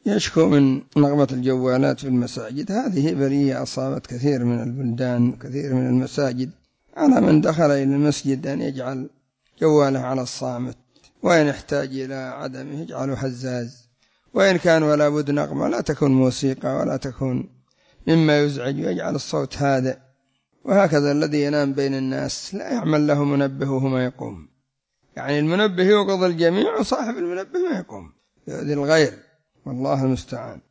يشكو من نغمة الجوالات في المساجد. هذه بلية أصابت كثير من البلدان وكثير من المساجد، على من دخل إلى المسجد أن يجعل جواله على الصامت، وإن احتاج إلى عدمه يجعله هزاز، وإن كان ولا بد نغمة لا تكون موسيقى ولا تكون مما يزعج، ويجعل الصوت هادئ. وهكذا الذي ينام بين الناس لا يعمل له منبه وهو ما يقوم، يعني المنبه يوقظ الجميع وصاحب المنبه ما يقوم، يؤذي الغير، والله المستعان.